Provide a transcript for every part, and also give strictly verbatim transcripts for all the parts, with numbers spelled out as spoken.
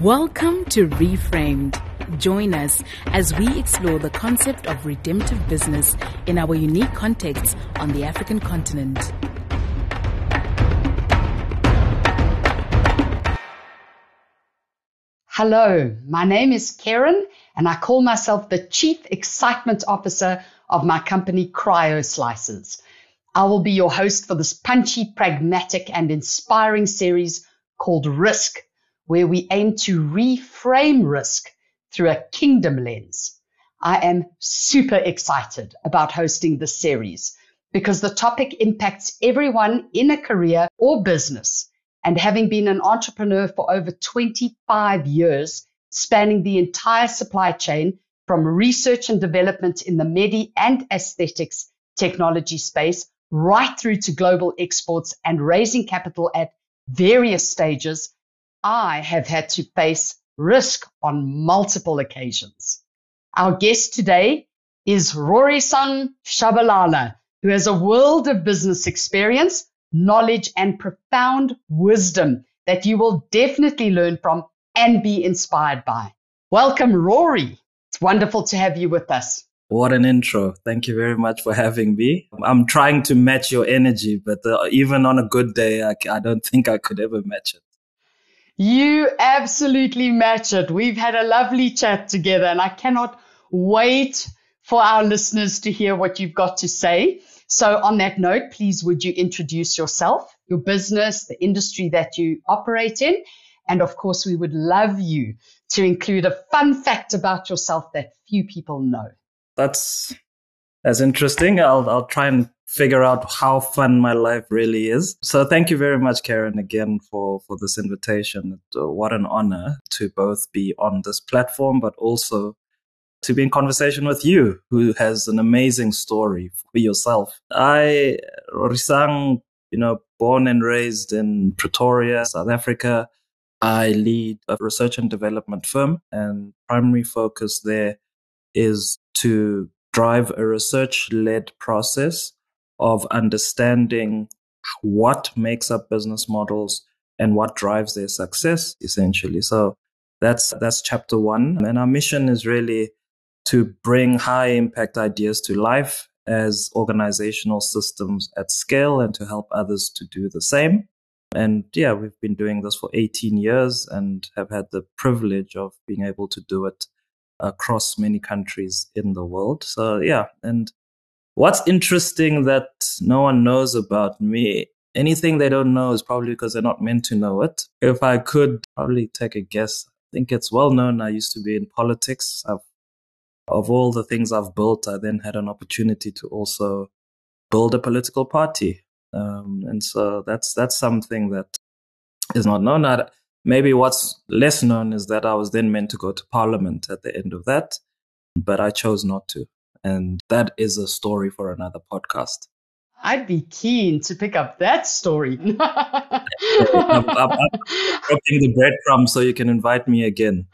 Welcome to Reframed. Join us as we explore the concept of redemptive business in our unique context on the African continent. Hello, my name is Karen and I call myself the Chief Excitement Officer of my company Cryo Slices. I will be your host for this punchy, pragmatic and inspiring series called Risk, where we aim to reframe risk through a kingdom lens. I am super excited about hosting this series because the topic impacts everyone in a career or business. And having been an entrepreneur for over twenty-five years, spanning the entire supply chain from research and development in the medi and aesthetics technology space, right through to global exports and raising capital at various stages, I have had to face risk on multiple occasions. Our guest today is Rorisang Shabalala, who has a world of business experience, knowledge, and profound wisdom that you will definitely learn from and be inspired by. Welcome, Rory. It's wonderful to have you with us. What an intro. Thank you very much for having me. I'm trying to match your energy, but uh, even on a good day, I, I don't think I could ever match it. You absolutely match it. We've had a lovely chat together and I cannot wait for our listeners to hear what you've got to say. So on that note, please would you introduce yourself, your business, the industry that you operate in? And of course, we would love you to include a fun fact about yourself that few people know. That's that's interesting. I'll I'll try and figure out how fun my life really is. So thank you very much, Karen, again for, for this invitation. What an honor to both be on this platform, but also to be in conversation with you, who has an amazing story for yourself. I, Rorisang, you know, born and raised in Pretoria, South Africa. I lead a research and development firm, and primary focus there is to drive a research-led process of understanding what makes up business models and what drives their success, essentially. So that's that's chapter one. And our mission is really to bring high impact ideas to life as organizational systems at scale and to help others to do the same. And yeah, we've been doing this for eighteen years and have had the privilege of being able to do it across many countries in the world. So yeah, and what's interesting that no one knows about me, anything they don't know is probably because they're not meant to know it. If I could probably take a guess, I think it's well known I used to be in politics. I've Of all the things I've built, I then had an opportunity to also build a political party. Um, and so that's that's something that is not known. I, maybe what's less known is that I was then meant to go to Parliament at the end of that, but I chose not to. And that is a story for another podcast. I'd be keen to pick up that story. I'm, I'm, I'm dropping the breadcrumbs so you can invite me again.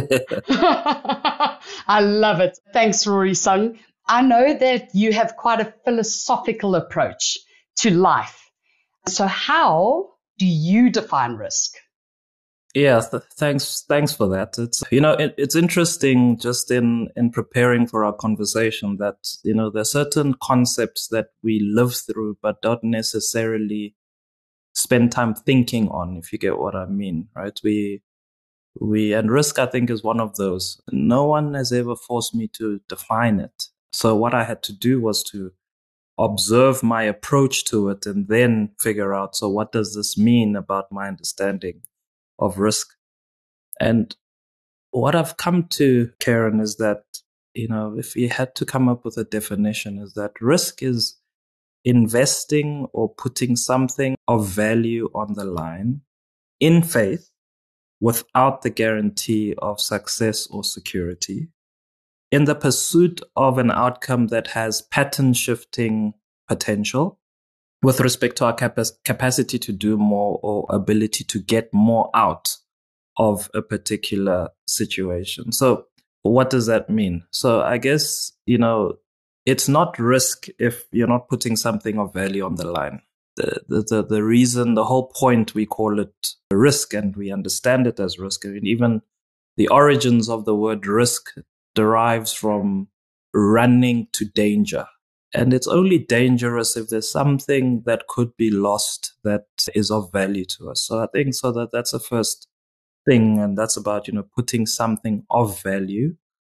I love it. Thanks, Rorisang. I know that you have quite a philosophical approach to life. So how do you define risk? Yeah, th- thanks. Thanks for that. It's, you know, it, it's interesting just in, in preparing for our conversation that, you know, there are certain concepts that we live through, but don't necessarily spend time thinking on, if you get what I mean, right? We, We and risk, I think, is one of those. No one has ever forced me to define it. So what I had to do was to observe my approach to it and then figure out, so what does this mean about my understanding of risk? And what I've come to, Karen, is that, you know, if you had to come up with a definition, is that risk is investing or putting something of value on the line in faith, without the guarantee of success or security, in the pursuit of an outcome that has pattern shifting potential with respect to our cap- capacity to do more or ability to get more out of a particular situation. So what does that mean? So I guess, you know, it's not risk if you're not putting something of value on the line. the, the, the reason, the whole point we call it risk and we understand it as risk. I mean, even the origins of the word risk derives from running to danger. And it's only dangerous if there's something that could be lost that is of value to us. So I think so that that's the first thing. And that's about, you know, putting something of value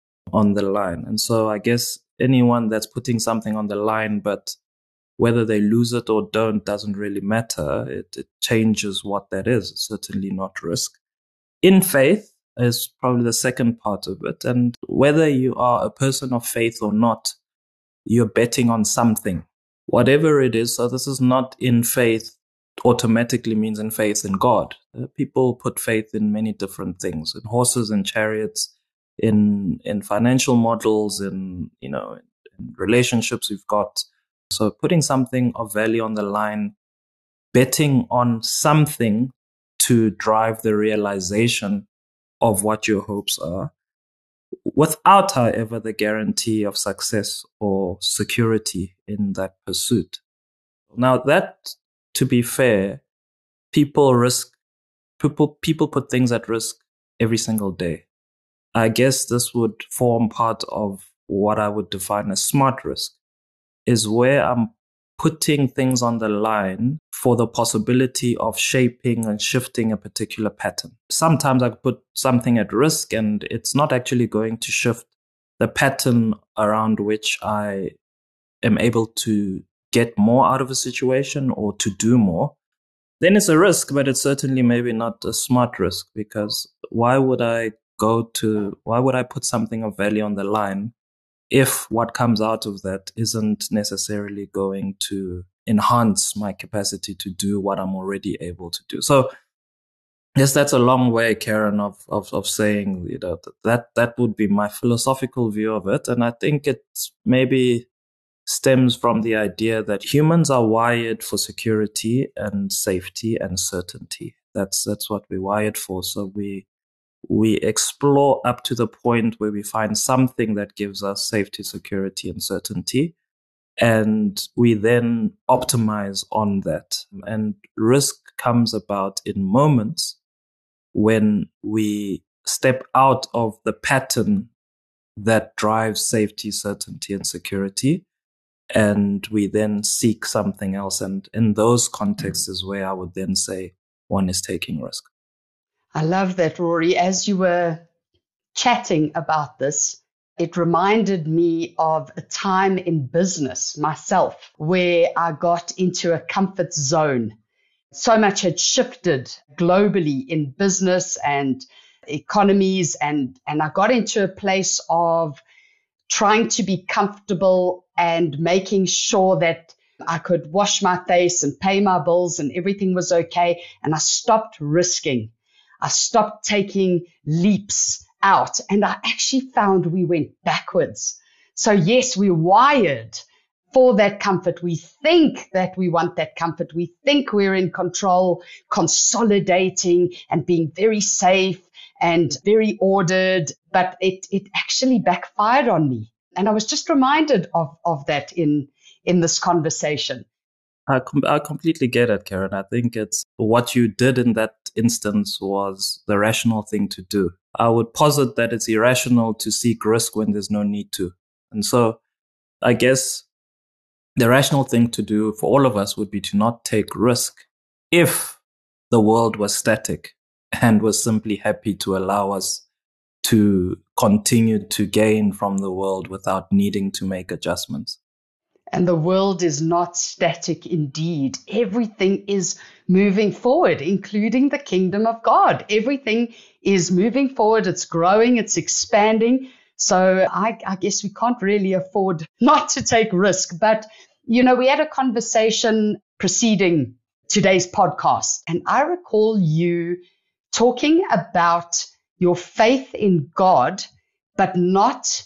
on the line. And so I guess anyone that's putting something on the line, but whether they lose it or don't doesn't really matter. It, it changes what that is. It's certainly not risk. In faith is probably the second part of it. And whether you are a person of faith or not, you're betting on something, whatever it is. So this is not in faith automatically means in faith in God. People put faith in many different things, in horses and chariots, in in financial models, in, you know, in relationships we've got. So putting something of value on the line, betting on something to drive the realization of what your hopes are, without, however, the guarantee of success or security in that pursuit. Now that, to be fair, people risk, people, people put things at risk every single day. I guess this would form part of what I would define as smart risk, is where I'm putting things on the line for the possibility of shaping and shifting a particular pattern. Sometimes I put something at risk and it's not actually going to shift the pattern around which I am able to get more out of a situation or to do more. Then it's a risk, but it's certainly maybe not a smart risk, because why would I go to, why would I put something of value on the line if what comes out of that isn't necessarily going to enhance my capacity to do what I'm already able to do? So yes, that's a long way, Karen, of, of, of saying, you know, that, that would be my philosophical view of it. And I think it maybe stems from the idea that humans are wired for security and safety and certainty. That's, that's what we're wired for. So we, we explore up to the point where we find something that gives us safety, security, and certainty. And we then optimize on that. And risk comes about in moments when we step out of the pattern that drives safety, certainty, and security, and we then seek something else. And in those contexts is where I would then say one is taking risk. I love that, Rory. As you were chatting about this, it reminded me of a time in business myself where I got into a comfort zone. So much had shifted globally in business and economies, and, and I got into a place of trying to be comfortable and making sure that I could wash my face and pay my bills and everything was okay. And I stopped risking. I stopped taking leaps out, and I actually found we went backwards. So yes, we're wired for that comfort. We think that we want that comfort. We think we're in control, consolidating and being very safe and very ordered, but it, it actually backfired on me. And I was just reminded of, of that in, in this conversation. I, com- I completely get it, Karen. I think it's what you did in that instance was the rational thing to do. I would posit that it's irrational to seek risk when there's no need to. And so I guess the rational thing to do for all of us would be to not take risk if the world was static and was simply happy to allow us to continue to gain from the world without needing to make adjustments. And the world is not static indeed. Everything is moving forward, including the kingdom of God. Everything is moving forward. It's growing. It's expanding. So I, I guess we can't really afford not to take risk. But, you know, we had a conversation preceding today's podcast, and I recall you talking about your faith in God, but not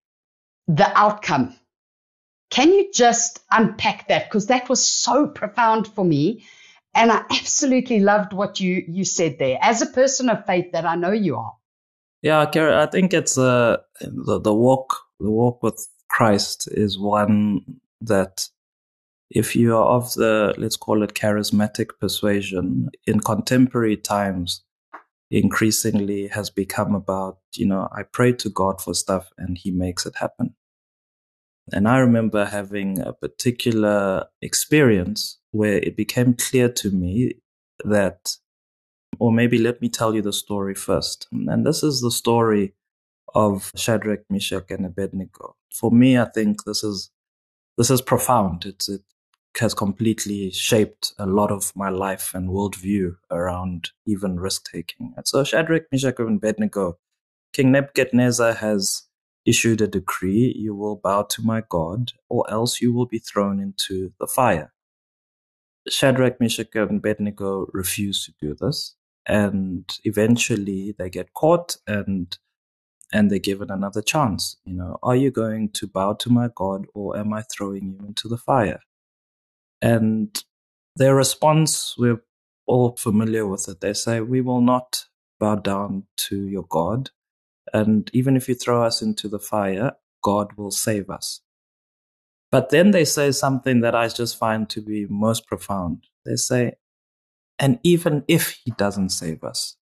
the outcome. Can you just unpack that? Because that was so profound for me. And I absolutely loved what you, you said there. As a person of faith that I know you are. Yeah, Karen, I think it's uh, the, the walk, the walk with Christ is one that if you are of the, let's call it charismatic persuasion, in contemporary times, increasingly has become about, you know, I pray to God for stuff and he makes it happen. And I remember having a particular experience where it became clear to me that, or maybe let me tell you the story first. And this is the story of Shadrach, Meshach, and Abednego. For me, I think this is this is profound. It's, it has completely shaped a lot of my life and worldview around even risk-taking. And so Shadrach, Meshach, and Abednego, King Nebuchadnezzar has issued a decree, you will bow to my God, or else you will be thrown into the fire. Shadrach, Meshach, and Abednego refuse to do this. And eventually they get caught and and they're given another chance. You know, are you going to bow to my God, or am I throwing you into the fire? And their response, we're all familiar with it. They say, we will not bow down to your God. And even if you throw us into the fire, God will save us. But then they say something that I just find to be most profound. They say, and even if he doesn't save us,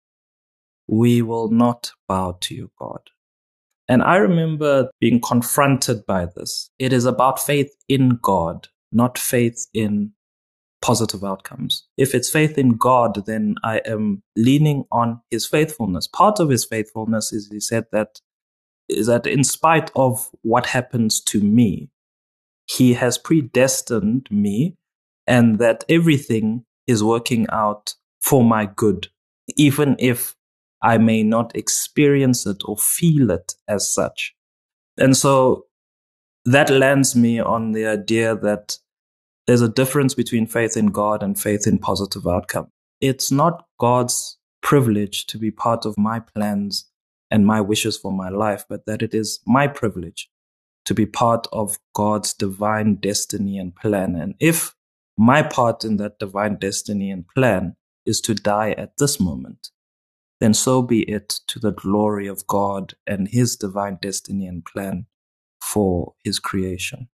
we will not bow to your God. And I remember being confronted by this. It is about faith in God, not faith in positive outcomes. If it's faith in God, then I am leaning on his faithfulness. Part of his faithfulness is he said that is that in spite of what happens to me, he has predestined me, and that everything is working out for my good, even if I may not experience it or feel it as such. And so that lands me on the idea that there's a difference between faith in God and faith in positive outcome. It's not God's privilege to be part of my plans and my wishes for my life, but that it is my privilege to be part of God's divine destiny and plan. And if my part in that divine destiny and plan is to die at this moment, then so be it, to the glory of God and his divine destiny and plan for his creation.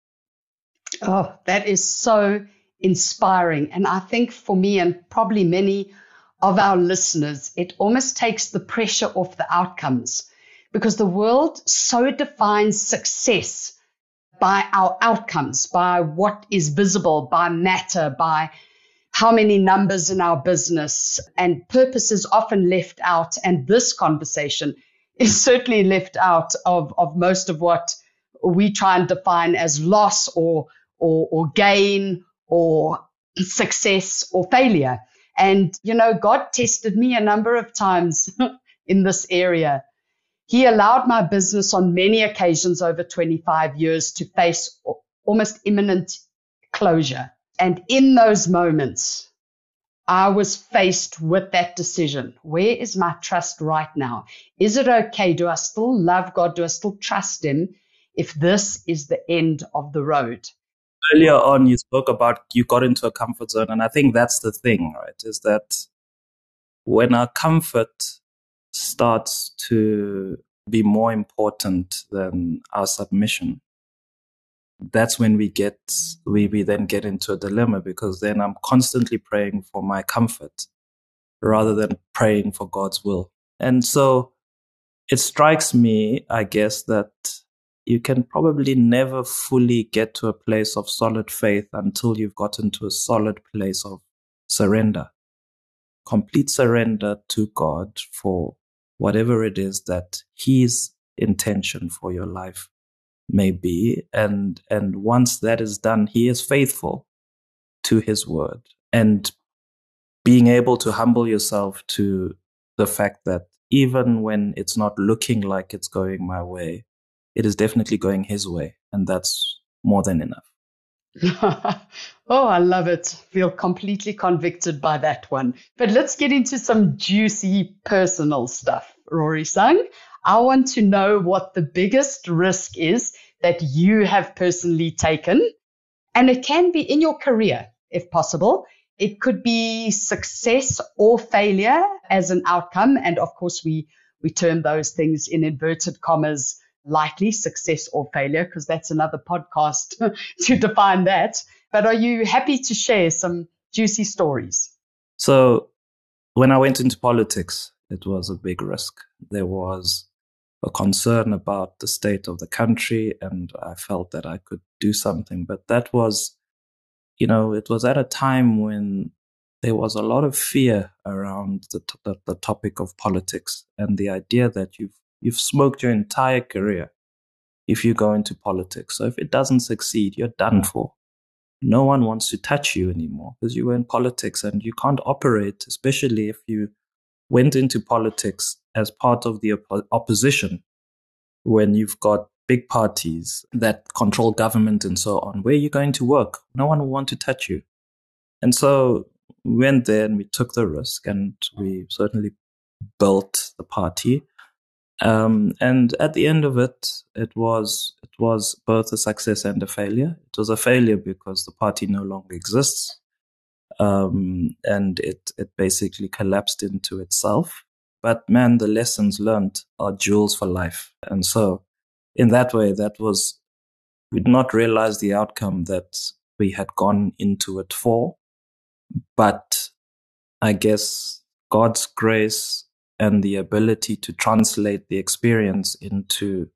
Oh, that is so inspiring. And I think for me and probably many of our listeners, it almost takes the pressure off the outcomes, because the world so defines success by our outcomes, by what is visible, by matter, by how many numbers in our business, and purpose is often left out. And this conversation is certainly left out of, of most of what we try and define as loss or, or, or gain or success or failure. And, you know, God tested me a number of times in this area. He allowed my business on many occasions over twenty-five years to face almost imminent closure. And in those moments, I was faced with that decision. Where is my trust right now? Is it okay? Do I still love God? Do I still trust him if this is the end of the road? Earlier on, you spoke about you got into a comfort zone. And I think that's the thing, right? Is that when our comfort starts to be more important than our submission, that's when we get, we, we then get into a dilemma, because then I'm constantly praying for my comfort rather than praying for God's will. And so it strikes me, I guess, that you can probably never fully get to a place of solid faith until you've gotten to a solid place of surrender, complete surrender to God for whatever it is that his intention for your life may be. And, and once that is done, he is faithful to his word. And being able to humble yourself to the fact that even when it's not looking like it's going my way, it is definitely going his way. And that's more than enough. Oh, I love it. Feel completely convicted by that one. But let's get into some juicy personal stuff. Rory Sung, I want to know what the biggest risk is that you have personally taken. And it can be in your career, if possible. It could be success or failure as an outcome. And of course, we, we term those things in inverted commas likely success or failure, because that's another podcast to define that. But are you happy to share some juicy stories? So when I went into politics, it was a big risk. There was a concern about the state of the country, and I felt that I could do something. But that was, you know, it was at a time when there was a lot of fear around the, t- the, the topic of politics, and the idea that you've you've smoked your entire career if you go into politics. So if it doesn't succeed, you're done for. No one wants to touch you anymore because you were in politics, and you can't operate, especially if you went into politics as part of the op- opposition, when you've got big parties that control government and so on. Where are you going to work? No one will want to touch you. And so we went there and we took the risk, and we certainly built the party. Um, and at the end of it, it was it was both a success and a failure. It was a failure because the party no longer exists, um, and it it basically collapsed into itself. But man, the lessons learned are jewels for life. And so, in that way, that was we did not realize the outcome that we had gone into it for, but I guess God's grace and the ability to translate the experience into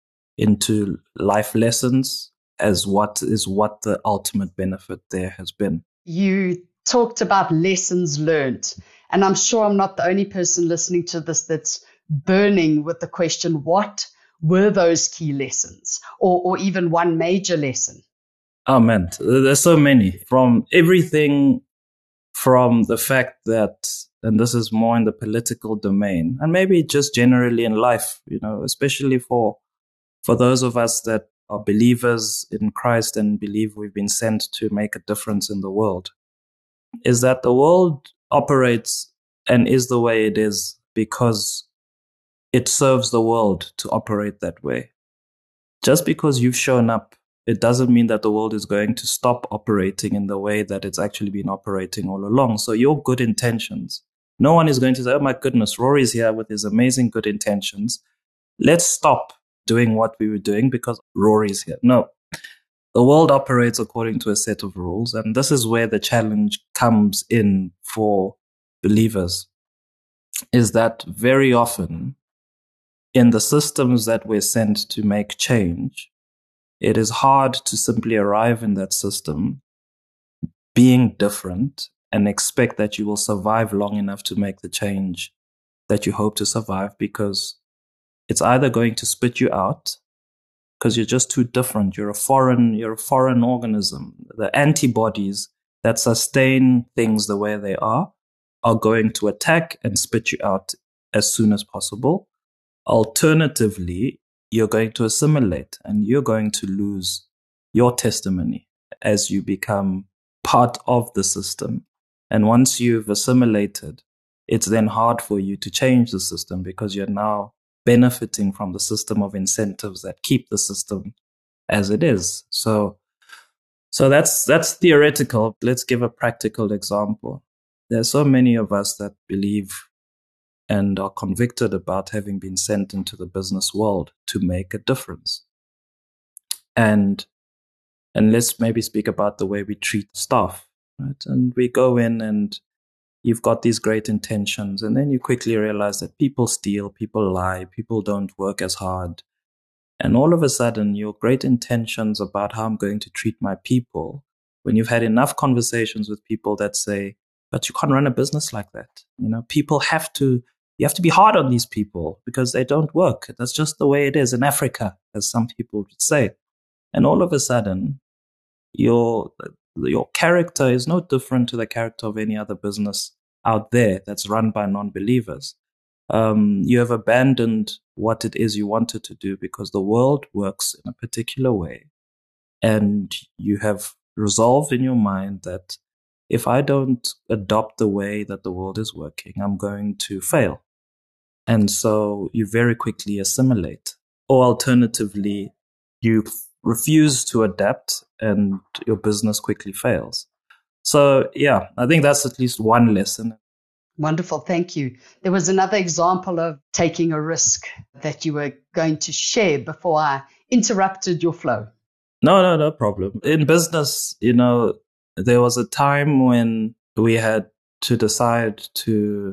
into life lessons as what is what the ultimate benefit there has been. You talked about lessons learned, and I'm sure I'm not the only person listening to this that's burning with the question, what were those key lessons, or, or even one major lesson? Oh man, there's so many, from everything from the fact that, and this is more in the political domain, and maybe just generally in life, you know, especially for for those of us that are believers in Christ and believe we've been sent to make a difference in the world, is that the world operates and is the way it is because it serves the world to operate that way. Just because you've shown up, it doesn't mean that the world is going to stop operating in the way that it's actually been operating all along. So your good intentions, no one is going to say, oh my goodness, Rory's here with his amazing good intentions. Let's stop doing what we were doing because Rory's here. No, the world operates according to a set of rules. And this is where the challenge comes in for believers, is that very often in the systems that we're sent to make change, it is hard to simply arrive in that system being different and expect that you will survive long enough to make the change that you hope to survive, because it's either going to spit you out because you're just too different. You're a foreign, you're a foreign organism. The antibodies that sustain things the way they are are going to attack and spit you out as soon as possible. Alternatively, you're going to assimilate and you're going to lose your testimony as you become part of the system. And once you've assimilated, it's then hard for you to change the system because you're now benefiting from the system of incentives that keep the system as it is. So, so that's, that's theoretical. Let's give a practical example. There's so many of us that believe and are convicted about having been sent into the business world to make a difference. And and let's maybe speak about the way we treat staff, right? And we go in and you've got these great intentions, and then you quickly realize that people steal, people lie, people don't work as hard. And all of a sudden, your great intentions about how I'm going to treat my people, when you've had enough conversations with people that say, but you can't run a business like that. You know, people have to You have to be hard on these people because they don't work. That's just the way it is in Africa, as some people would say. And all of a sudden, your your character is no different to the character of any other business out there that's run by non-believers. Um, you have abandoned what it is you wanted to do because the world works in a particular way. And you have resolved in your mind that if I don't adopt the way that the world is working, I'm going to fail. And so you very quickly assimilate. Or alternatively, you refuse to adapt and your business quickly fails. So yeah, I think that's at least one lesson. Wonderful. Thank you. There was another example of taking a risk that you were going to share before I interrupted your flow. No, no, no problem. In business, you know, there was a time when we had to decide to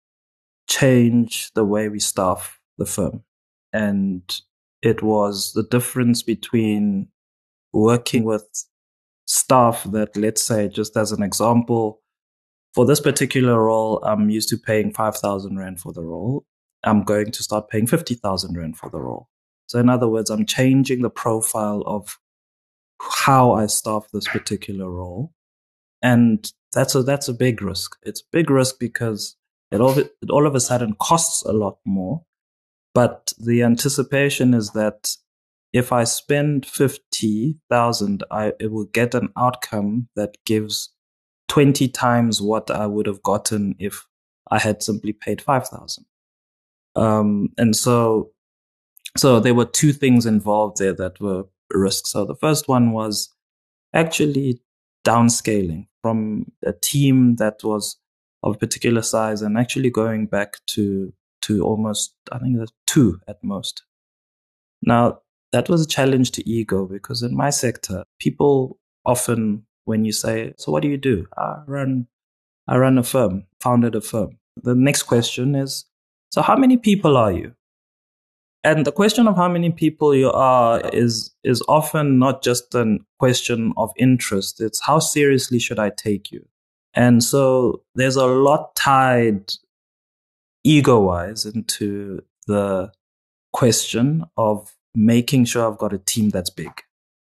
change the way we staff the firm. And it was the difference between working with staff that, let's say, just as an example, for this particular role, I'm used to paying five thousand Rand for the role. I'm going to start paying fifty thousand Rand for the role. So in other words, I'm changing the profile of how I staff this particular role. And that's a, that's a big risk. It's a big risk because it all, it all of a sudden costs a lot more. But the anticipation is that if I spend fifty thousand, I it will get an outcome that gives twenty times what I would have gotten if I had simply paid five thousand. Um, and so, so there were two things involved there that were risks. So the first one was actually downscaling from a team that was of a particular size and actually going back to to almost, I think that's two at most. Now, that was a challenge to ego because in my sector, people often, when you say, so what do you do? I run, I run a firm, founded a firm. The next question is, so how many people are you? And the question of how many people you are is, is often not just a question of interest. It's how seriously should I take you? And so there's a lot tied ego-wise into the question of making sure I've got a team that's big.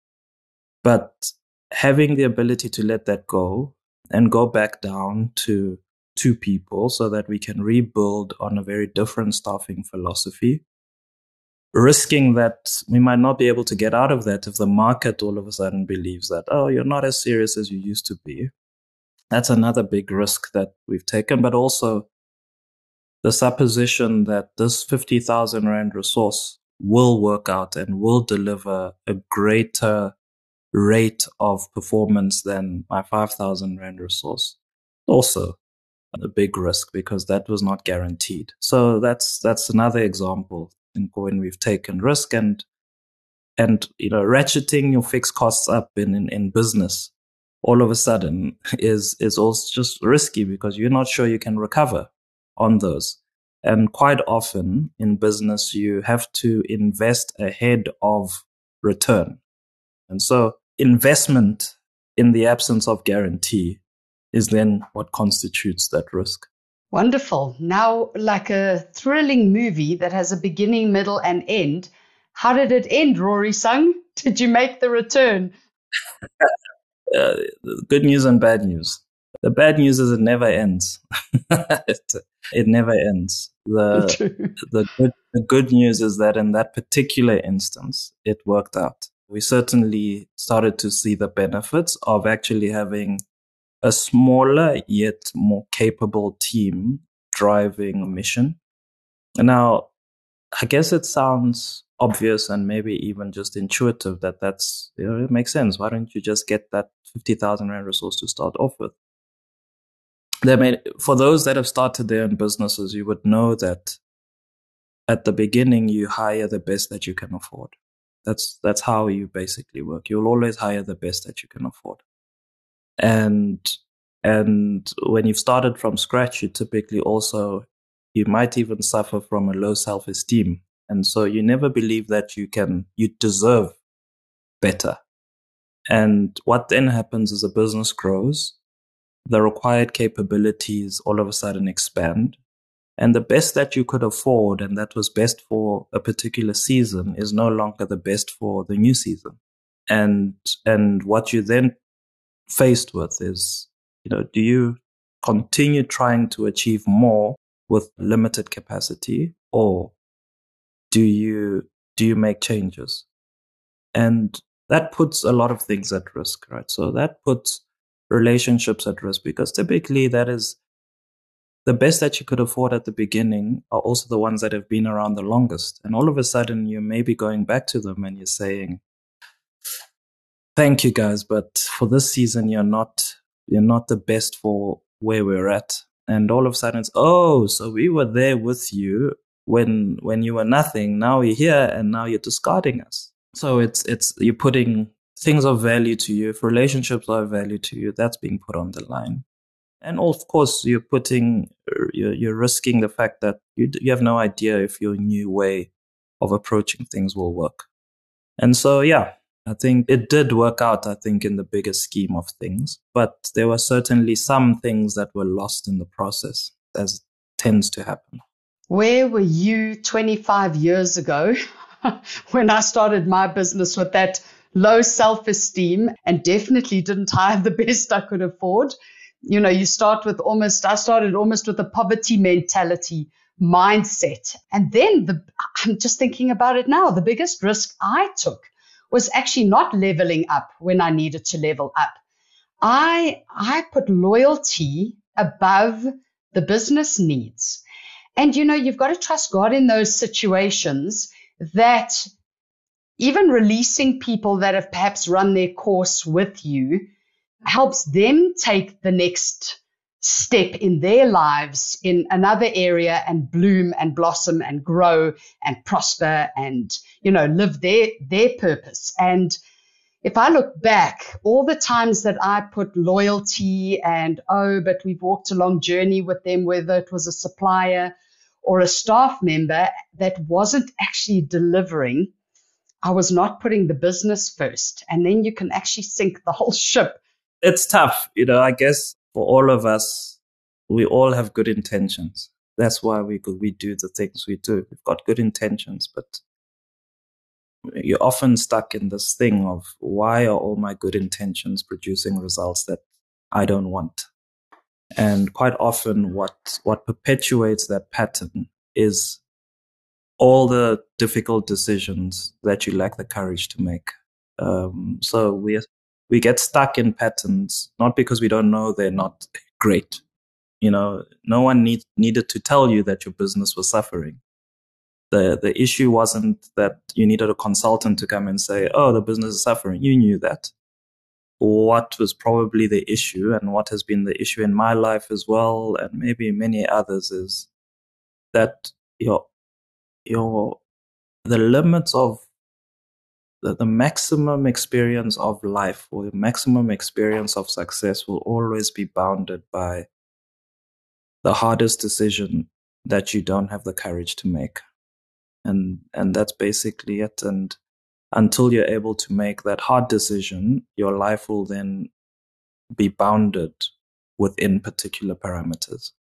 But having the ability to let that go and go back down to two people so that we can rebuild on a very different staffing philosophy, risking that we might not be able to get out of that if the market all of a sudden believes that, oh, you're not as serious as you used to be. That's another big risk that we've taken, but also the supposition that this fifty thousand Rand resource will work out and will deliver a greater rate of performance than my five thousand Rand resource. Also a big risk because that was not guaranteed. So that's that's another example in when we've taken risk and and you know ratcheting your fixed costs up in, in, in business all of a sudden is is also just risky because you're not sure you can recover on those. And quite often in business, you have to invest ahead of return. And so investment in the absence of guarantee is then what constitutes that risk. Wonderful. Now, like a thrilling movie that has a beginning, middle, and end, how did it end, Rory Sung? Did you make the return? uh, good news and bad news. The bad news is it never ends. it, it never ends. The, the, good, the good news is that in that particular instance, it worked out. We certainly started to see the benefits of actually having a smaller yet more capable team driving a mission. Now, I guess it sounds obvious and maybe even just intuitive that that's, you know, it makes sense. Why don't you just get that fifty thousand Rand resource to start off with? They may, for those that have started their own businesses, you would know that at the beginning, you hire the best that you can afford. That's, that's how you basically work. You'll always hire the best that you can afford. And, and when you've started from scratch, you typically also, you might even suffer from a low self-esteem. And so you never believe that you can, you deserve better. And what then happens is a business grows, the required capabilities all of a sudden expand. And the best that you could afford, and that was best for a particular season, is no longer the best for the new season. And, and what you then faced with is, you know, do you continue trying to achieve more with limited capacity, or do you, do you make changes? And that puts a lot of things at risk, right? So that puts relationships at risk because typically that is the best that you could afford at the beginning are also the ones that have been around the longest. And all of a sudden you may be going back to them and you're saying, thank you guys, but for this season, you're not, you're not the best for where we're at. And all of a sudden it's, oh, so we were there with you when when you were nothing. Now we're here and now you're discarding us. So it's it's you're putting things of value to you. If relationships are of value to you, that's being put on the line. And of course, you're putting, you're, you're risking the fact that you you have no idea if your new way of approaching things will work. And so, yeah, I think it did work out, I think, in the bigger scheme of things. But there were certainly some things that were lost in the process, as tends to happen. Where were you twenty-five years ago when I started my business with that low self-esteem and definitely didn't hire the best I could afford? You know, you start with almost, I started almost with a poverty mentality mindset. And then the, I'm just thinking about it now. The biggest risk I took was actually not leveling up when I needed to level up. I, I put loyalty above the business needs. And, you know, you've got to trust God in those situations, that even releasing people that have perhaps run their course with you helps them take the next step in their lives in another area and bloom and blossom and grow and prosper and, you know, live their, their purpose. And if I look back, all the times that I put loyalty and, oh, but we've walked a long journey with them, whether it was a supplier or a staff member that wasn't actually delivering, I was not putting the business first. And then you can actually sink the whole ship. It's tough. You know, I guess for all of us, we all have good intentions. That's why we we do the things we do. We've got good intentions, but you're often stuck in this thing of, why are all my good intentions producing results that I don't want? And quite often what what perpetuates that pattern is all the difficult decisions that you lack the courage to make. Um, so we we get stuck in patterns, not because we don't know they're not great. You know, no one need, needed to tell you that your business was suffering. The the issue wasn't that you needed a consultant to come and say, oh, the business is suffering. You knew that. What was probably the issue, and what has been the issue in my life as well, and maybe many others, is that your your the limits of the, the maximum experience of life, or the maximum experience of success, will always be bounded by the hardest decision that you don't have the courage to make. And and that's basically it. And until you're able to make that hard decision, your life will then be bounded within particular parameters.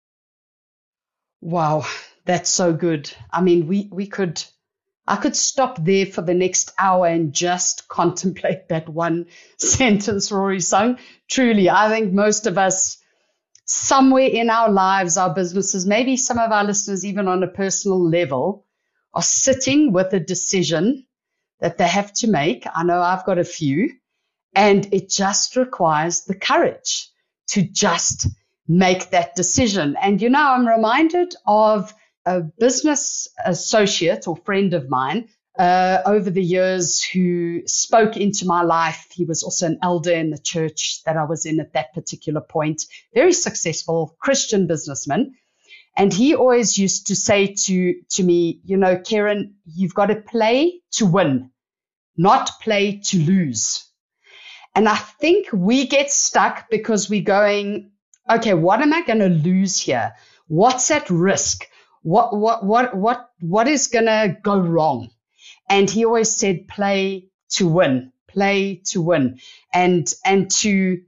Wow, that's so good. I mean, we, we could, I could stop there for the next hour and just contemplate that one sentence Rory sung. Truly, I think most of us, somewhere in our lives, our businesses, maybe some of our listeners, even on a personal level, are sitting with a decision that they have to make. I know I've got a few, and it just requires the courage to just make that decision. And, you know, I'm reminded of a business associate or friend of mine uh, over the years who spoke into my life. He was also an elder in the church that I was in at that particular point, very successful Christian businessman. And he always used to say to, to me, you know, Karen, you've got to play to win, not play to lose. And I think we get stuck because we're going, okay, what am I going to lose here? What's at risk? What, what, what, what, what is going to go wrong? And he always said, play to win, play to win. And, and to,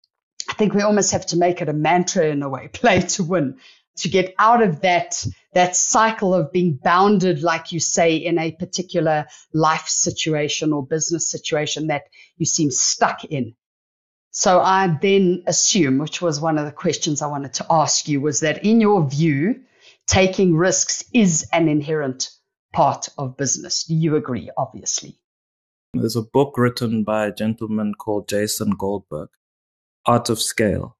I think we almost have to make it a mantra in a way, play to win, to get out of that, that cycle of being bounded, like you say, in a particular life situation or business situation that you seem stuck in. So I then assume, which was one of the questions I wanted to ask you, was that in your view, taking risks is an inherent part of business. Do you agree, obviously? There's a book written by a gentleman called Jason Goldberg, Art of Scale.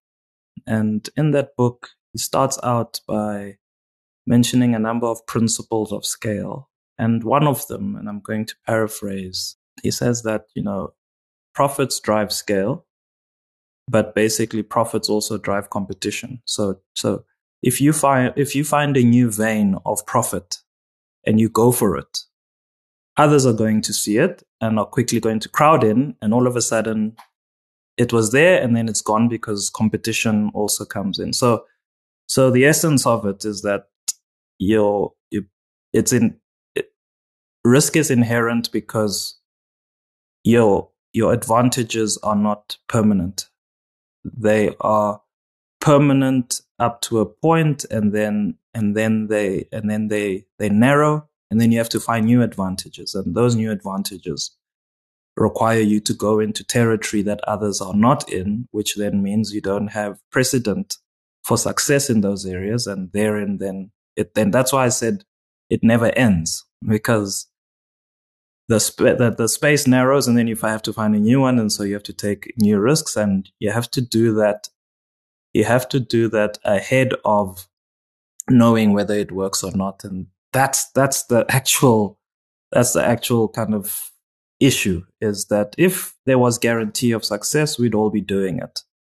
And in that book, he starts out by mentioning a number of principles of scale. And one of them, and I'm going to paraphrase, he says that, you know, profits drive scale, but basically profits also drive competition. So, so if you find, if you find a new vein of profit and you go for it, others are going to see it and are quickly going to crowd in, and all of a sudden it was there and then it's gone because competition also comes in. So, so the essence of it is that you're, you, it's in, it, risk is inherent because your, your advantages are not permanent. They are permanent up to a point, and then, and then they, and then they, they narrow, and then you have to find new advantages. And those new advantages require you to go into territory that others are not in, which then means you don't have precedent for success in those areas. And therein, then it, then that's why I said it never ends, because the, sp- the, the space narrows, and then you have to find a new one. And so you have to take new risks, and you have to do that. You have to do that ahead of knowing whether it works or not. And that's, that's the actual, that's the actual kind of issue, is that if there was guarantee of success, we'd all be doing it.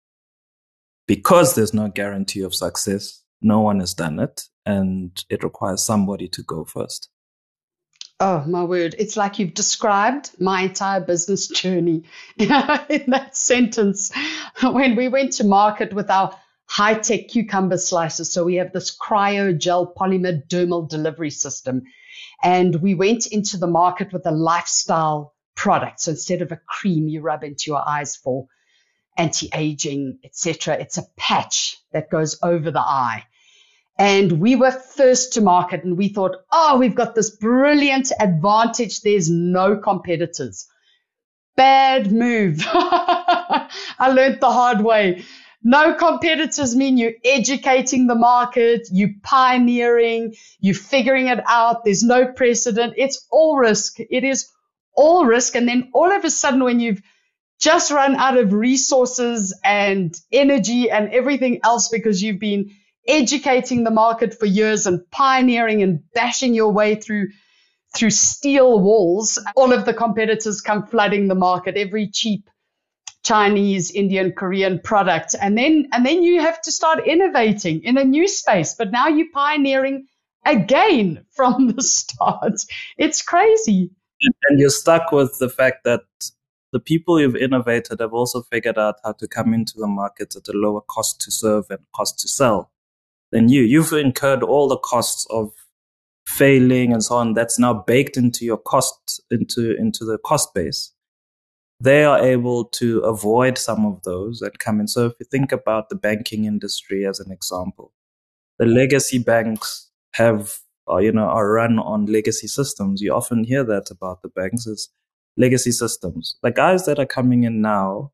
Because there's no guarantee of success, no one has done it, and it requires somebody to go first. Oh, my word. It's like you've described my entire business journey in that sentence. When we went to market with our high-tech cucumber slices, so we have this cryogel polymer dermal delivery system, and we went into the market with a lifestyle product. So instead of a cream you rub into your eyes for anti-aging, et cetera, it's a patch that goes over the eye. And we were first to market, and we thought, oh, we've got this brilliant advantage. There's no competitors. Bad move. I learned the hard way. No competitors mean you're educating the market, you're pioneering, you're figuring it out. There's no precedent. It's all risk. It is all risk. And then all of a sudden, when you've just run out of resources and energy and everything else because you've been educating the market for years and pioneering and bashing your way through through steel walls, all of the competitors come flooding the market, every cheap Chinese, Indian, Korean product. And then and then you have to start innovating in a new space. But now you're pioneering again from the start. It's crazy. And you're stuck with the fact that the people you've innovated have also figured out how to come into the market at a lower cost to serve and cost to sell than you. You've incurred all the costs of failing and so on. That's now baked into your cost, into, into the cost base. They are able to avoid some of those and come in. So if you think about the banking industry as an example, the legacy banks have, or, you know, are run on legacy systems. You often hear that about the banks is legacy systems. The guys that are coming in now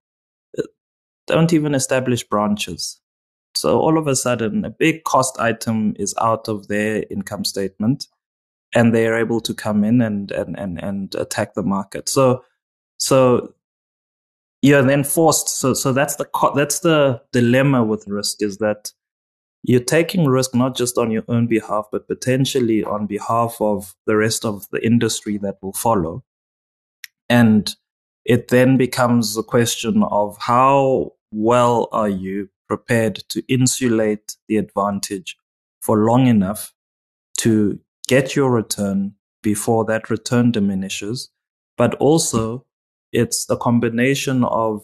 don't even establish branches. So all of a sudden, a big cost item is out of their income statement, and they are able to come in and and and, and attack the market. So so you're then forced. So so that's the that's the dilemma with risk, is that you're taking risk not just on your own behalf, but potentially on behalf of the rest of the industry that will follow. And it then becomes a question of how well are you prepared to insulate the advantage for long enough to get your return before that return diminishes. But also it's a combination of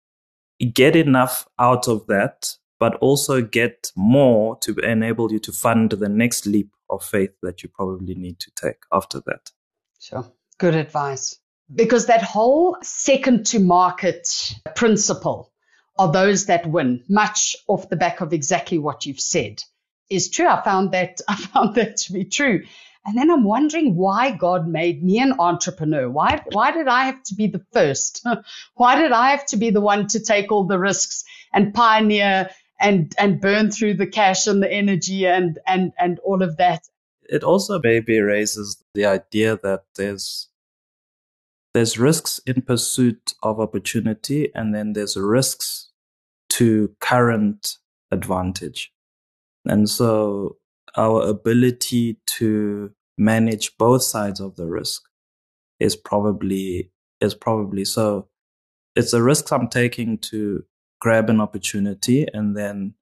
get enough out of that, but also get more to enable you to fund the next leap of faith that you probably need to take after that. Sure. Good advice. Because that whole second to market principle are those that win, much off the back of exactly what you've said, is true. I found that I found that to be true. And then I'm wondering why God made me an entrepreneur. Why why did I have to be the first? Why did I have to be the one to take all the risks and pioneer and and burn through the cash and the energy and and and all of that? It also maybe raises the idea that there's There's risks in pursuit of opportunity, and then there's risks to current advantage. And so our ability to manage both sides of the risk is probably, is probably so. It's a risk I'm taking to grab an opportunity, and then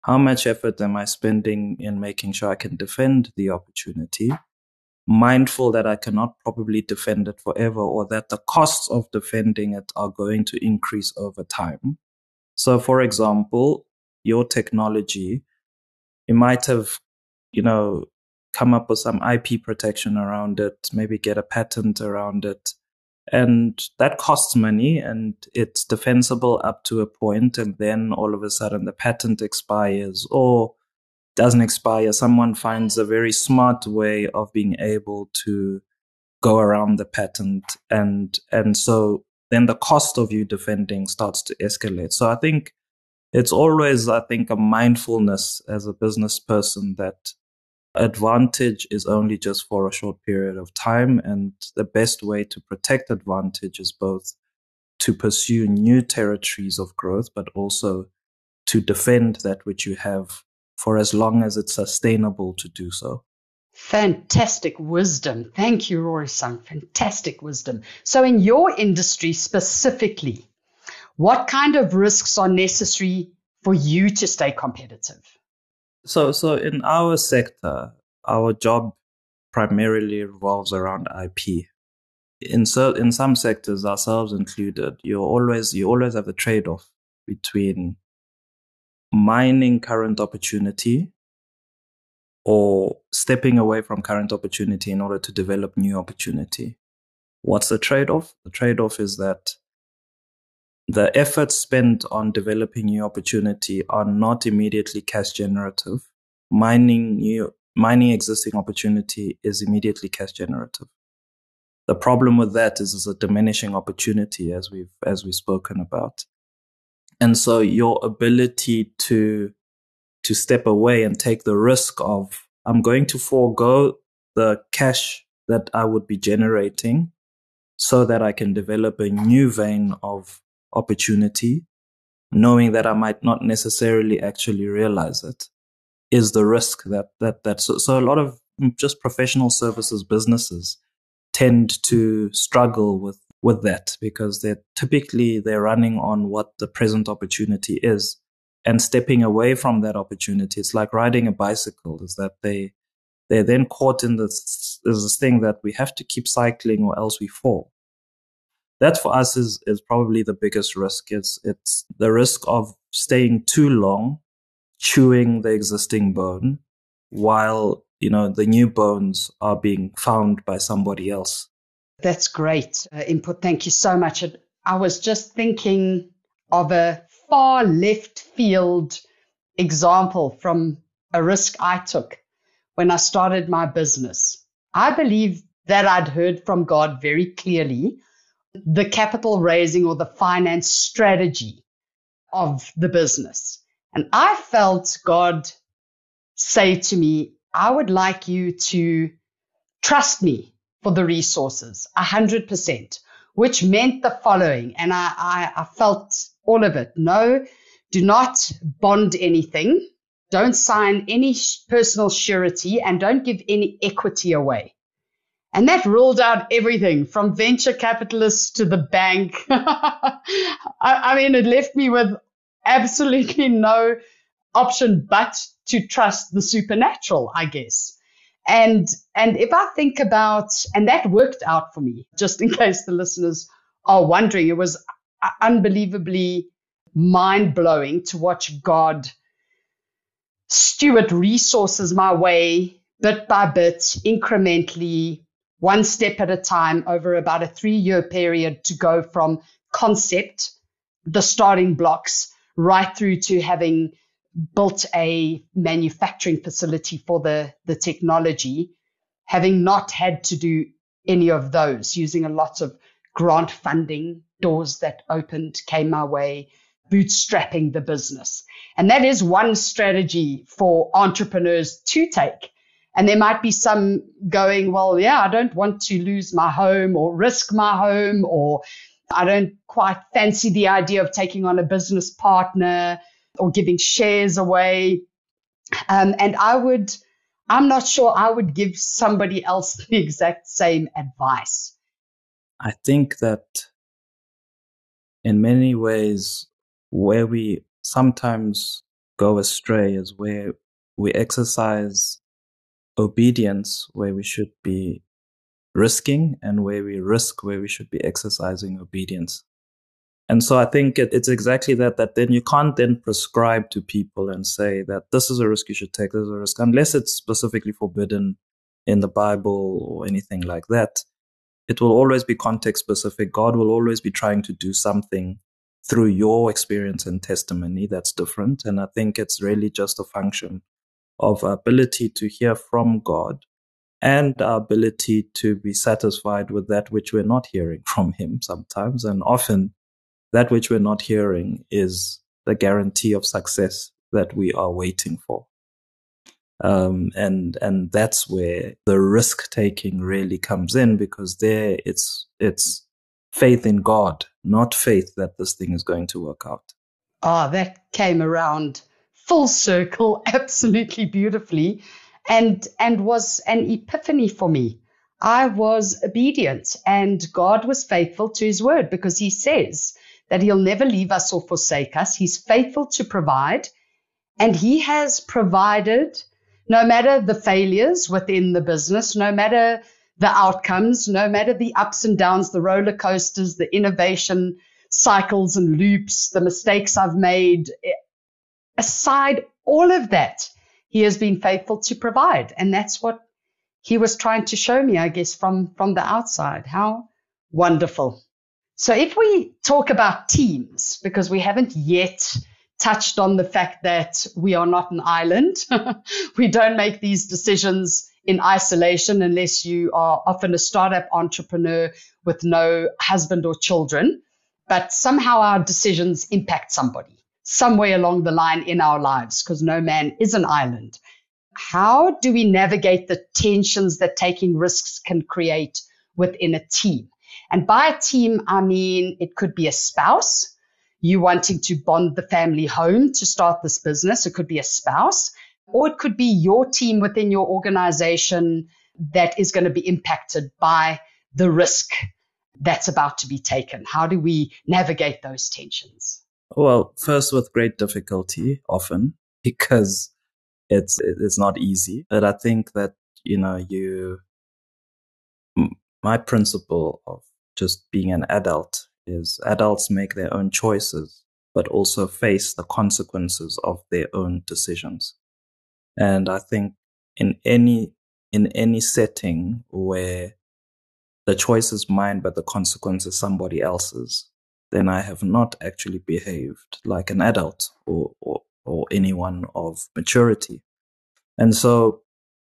How much effort am I spending in making sure I can defend the opportunity? Mindful that I cannot probably defend it forever, or that the costs of defending it are going to increase over time. So, for example, your technology, you might have, you know, come up with some I P protection around it, maybe get a patent around it. And that costs money, and it's defensible up to a point, and then all of a sudden the patent expires or doesn't expire. Someone finds a very smart way of being able to go around the patent, and and so then the cost of you defending starts to escalate. So I think it's always, I think, a mindfulness as a business person that advantage is only just for a short period of time, and the best way to protect advantage is both to pursue new territories of growth, but also to defend that which you have for as long as it's sustainable to do so. Fantastic wisdom. Thank you, Rory-san. Fantastic wisdom. So in your industry specifically, what kind of risks are necessary for you to stay competitive? So, so in our sector, our job primarily revolves around I P. In so, in some sectors, ourselves included, you always you always have the trade-off between mining current opportunity or stepping away from current opportunity in order to develop new opportunity. What's the trade-off? The trade-off is that the efforts spent on developing new opportunity are not immediately cash generative. Mining new, mining existing opportunity is immediately cash generative. The problem with that is it's a diminishing opportunity, as we've as we've spoken about. And so your ability to to step away and take the risk of, I'm going to forego the cash that I would be generating so that I can develop a new vein of opportunity, knowing that I might not necessarily actually realize it, is the risk that that that so, so a lot of just professional services businesses tend to struggle with with that, because they're typically they're running on what the present opportunity is, and stepping away from that opportunity, it's like riding a bicycle, is that they they're then caught in this, this thing that we have to keep cycling or else we fall. That for us is, is probably the biggest risk. It's, it's the risk of staying too long, chewing the existing bone, while, you know, the new bones are being found by somebody else. That's great uh, input. Thank you so much. I was just thinking of a far left field example from a risk I took when I started my business. I believe that I'd heard from God very clearly the capital raising or the finance strategy of the business. And I felt God say to me, I would like you to trust me for the resources, one hundred percent, which meant the following. And I, I, I felt all of it. No, do not bond anything. Don't sign any personal surety, and don't give any equity away. And that ruled out everything from venture capitalists to the bank. I, I mean, it left me with absolutely no option but to trust the supernatural, I guess. And, and if I think about, and that worked out for me, just in case the listeners are wondering, it was unbelievably mind-blowing to watch God steward resources my way, bit by bit, incrementally, one step at a time, over about a three-year period, to go from concept, the starting blocks, right through to having built a manufacturing facility for the, the technology, having not had to do any of those, using a lot of grant funding, doors that opened came my way, bootstrapping the business. And that is one strategy for entrepreneurs to take. And there might be some going, well, yeah, I don't want to lose my home or risk my home, or I don't quite fancy the idea of taking on a business partner or giving shares away. Um, and I would, I'm not sure I would give somebody else the exact same advice. I think that in many ways, where we sometimes go astray is where we exercise obedience where we should be risking, and where we risk where we should be exercising obedience. And so I think it, it's exactly that, that then you can't then prescribe to people and say that this is a risk you should take, this is a risk, unless it's specifically forbidden in the Bible or anything like that. It will always be context specific. God will always be trying to do something through your experience and testimony that's different. And I think it's really just a function of our ability to hear from God and our ability to be satisfied with that which we're not hearing from him sometimes. And often that which we're not hearing is the guarantee of success that we are waiting for. Um, and and that's where the risk taking really comes in, because there it's it's faith in God, not faith that this thing is going to work out. Ah, oh, that came around full circle, absolutely beautifully, and and was an epiphany for me. I was obedient, and God was faithful to his word, because he says that he'll never leave us or forsake us. He's faithful to provide, and he has provided no matter the failures within the business, no matter the outcomes, no matter the ups and downs, the roller coasters, the innovation cycles and loops, the mistakes I've made. Aside all of that, he has been faithful to provide. And that's what he was trying to show me, I guess, from, from the outside. How wonderful. So if we talk about teams, because we haven't yet touched on the fact that we are not an island. We don't make these decisions in isolation unless you are often a startup entrepreneur with no husband or children. But somehow our decisions impact somebody somewhere along the line in our lives, because no man is an island. How do we navigate the tensions that taking risks can create within a team? And by a team, I mean it could be a spouse, you wanting to bond the family home to start this business. It could be a spouse, or it could be your team within your organization that is going to be impacted by the risk that's about to be taken. How do we navigate those tensions? Well, first with great difficulty, often, because it's it's not easy. But I think that, you know, you, my principle of just being an adult is adults make their own choices, but also face the consequences of their own decisions. And I think in any in any setting where the choice is mine, but the consequence is somebody else's, then I have not actually behaved like an adult or, or, or anyone of maturity. And so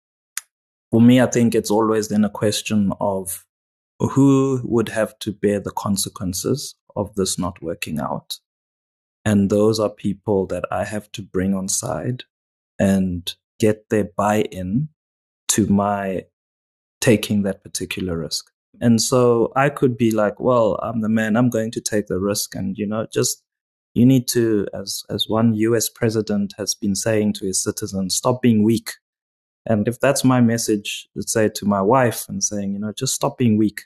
for me, I think it's always then a question of who would have to bear the consequences of this not working out. And those are people that I have to bring on side and get their buy-in to my taking that particular risk. And so I could be like, well, I'm the man, I'm going to take the risk. And, you know, just, you need to, as, as one U S president has been saying to his citizens, stop being weak. And if that's my message, let's say to my wife and saying, you know, just stop being weak.